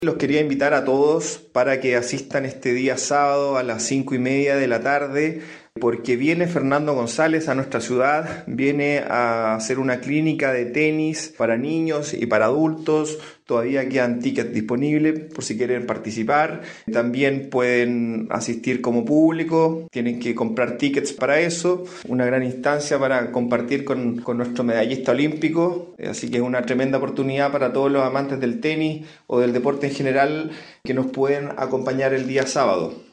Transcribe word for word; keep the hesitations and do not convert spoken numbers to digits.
Los quería invitar a todos para que asistan este día sábado a las cinco y media de la tarde, porque viene Fernando González a nuestra ciudad, viene a hacer una clínica de tenis para niños y para adultos. Todavía quedan tickets disponibles por si quieren participar. También pueden asistir como público, tienen que comprar tickets para eso. Una gran instancia para compartir con, con nuestro medallista olímpico, así que es una tremenda oportunidad para todos los amantes del tenis o del deporte en general que nos pueden acompañar el día sábado.